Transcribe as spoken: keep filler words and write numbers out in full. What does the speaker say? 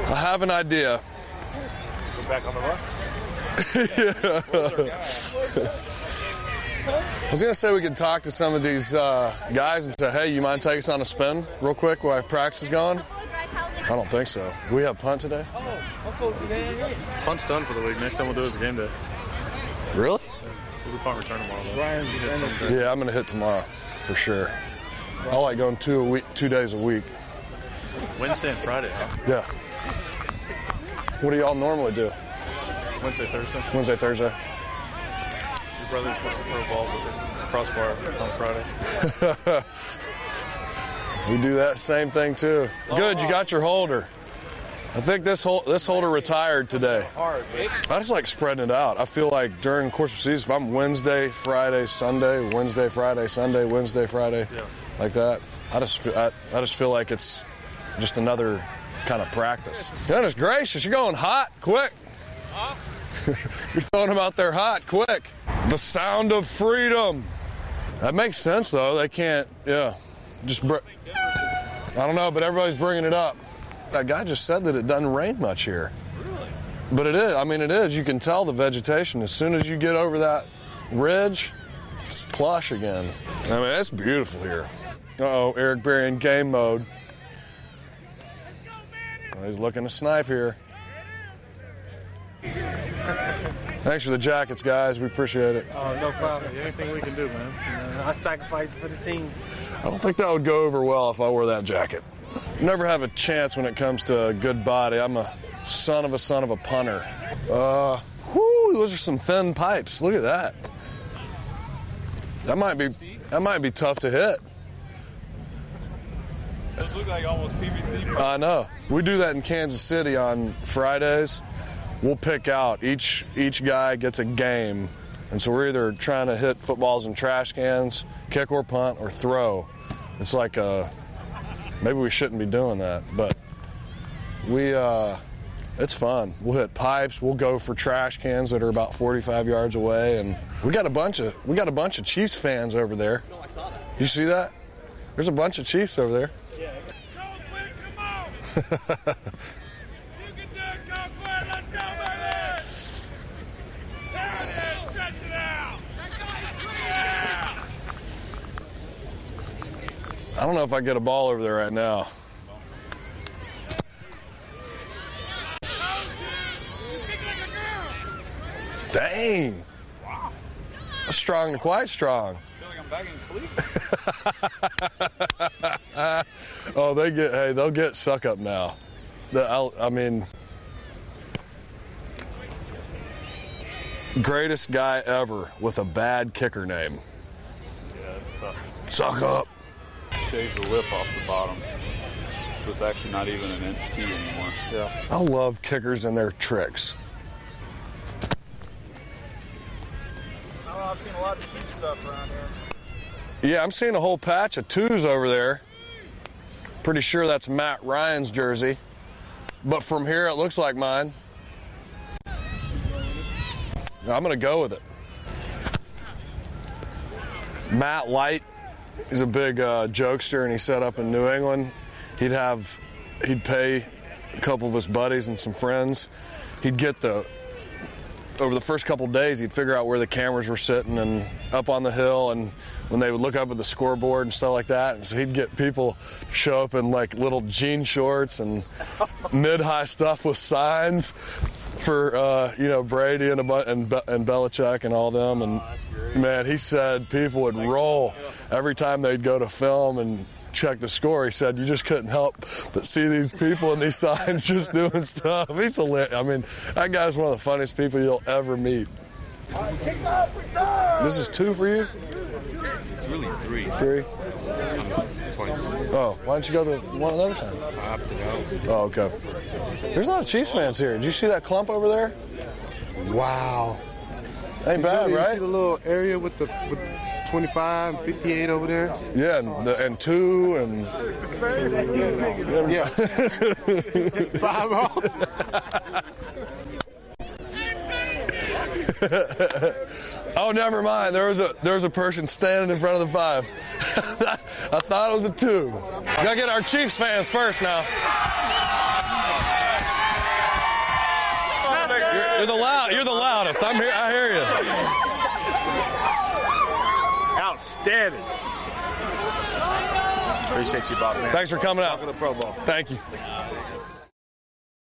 I have an idea. Go back on the bus? Yeah. I was going to say we could talk to some of these uh, guys and say, hey, you mind taking us on a spin real quick while practice is going? I don't think so. Do we have punt today? Punt's done for the week. Next time we'll do it is game day. Really? We'll do punt return tomorrow. Yeah, I'm going to hit tomorrow for sure. I like going two a week, two days a week. Wednesday and Friday, huh? Yeah. What do y'all normally do? Wednesday, Thursday. Wednesday, Thursday. Your brother's supposed to throw balls at the crossbar on Friday. We do that same thing too. Good, you got your holder. I think this hol- this holder retired today. I just like spreading it out. I feel like during the course of the season, if I'm Wednesday, Friday, Sunday, Wednesday, Friday, Sunday, Wednesday, Friday, Yeah. like that, I just feel, I, I just feel like it's just another kind of practice. Goodness gracious, you're going hot, quick. You're throwing them out there hot, quick. The sound of freedom. That makes sense, though. They can't, yeah. Just, br- I don't know, but everybody's bringing it up. That guy just said that it doesn't rain much here. Really? But it is. I mean, it is. You can tell the vegetation. As soon as you get over that ridge, it's plush again. I mean, it's beautiful here. Uh-oh, Eric Berry in game mode. Well, he's looking to snipe here. Thanks for the jackets, guys. We appreciate it. Oh, no problem. Anything we can do, man. Uh, I sacrificed for the team. I don't think that would go over well if I wore that jacket. Never have a chance when it comes to a good body. I'm a son of a son of a punter. Uh, whoo, those are some thin pipes. Look at that. That might be that might be tough to hit. Those look like almost P V C. I know. We do that in Kansas City on Fridays. We'll pick out each each guy gets a game, and so we're either trying to hit footballs in trash cans, kick or punt, or throw. It's like a maybe we shouldn't be doing that, but we uh, it's fun. We'll hit pipes. We'll go for trash cans that are about forty-five yards away, and we got a bunch of we got a bunch of Chiefs fans over there. No, I saw that. You see that? There's a bunch of Chiefs over there. Yeah. Go, Quinn, come on! You can do it, go, Quinn, let's go, baby! There it is, stretch it out! Yeah! I don't know if I get a ball over there right now. You kick like a girl! Dang. Wow. That's strong and quite strong. I feel like I'm back in Cleveland. Oh, they get, hey, they'll get suck up now. The, I'll, I mean, greatest guy ever with a bad kicker name. Yeah, that's tough. Suck up. Shave the lip off the bottom, so it's actually not even an inch T anymore. Yeah. I love kickers and their tricks. Oh, I've seen a lot of cheap stuff around here. Yeah, I'm seeing a whole patch of twos over there. Pretty sure that's Matt Ryan's jersey. But from here, it looks like mine. I'm going to go with it. Matt Light, he's a big uh, jokester, and he set up in New England. He'd have, he'd pay a couple of his buddies and some friends. He'd get the, over the first couple of days, he'd figure out where the cameras were sitting and up on the hill, and when they would look up at the scoreboard and stuff like that. And so he'd get people to show up in like little jean shorts and mid-high stuff with signs for, uh, you know, Brady and, a, and, Be- and Belichick and all them. And man, he said people would roll every time they'd go to film and check the score. He said you just couldn't help but see these people and these signs just doing stuff. He's hilarious. I mean, that guy's one of the funniest people you'll ever meet. This is two for you? It's really three. Three? Twice. Oh, why don't you go the one another time? I opted out. Oh, okay. There's a lot of Chiefs fans here. Did you see that clump over there? Wow. Ain't bad, You right? see the little area with the with twenty-five, fifty-eight over there? Yeah, and, the, and two and Yeah. Five off. oh, never mind. There was a there was a person standing in front of the five. I thought it was a two. Gotta get our Chiefs fans first now. You're the loud. You're the loudest. I'm here. I hear you. Outstanding. Appreciate you, boss man. Thanks for coming out. Welcome to the Pro Bowl. Thank you.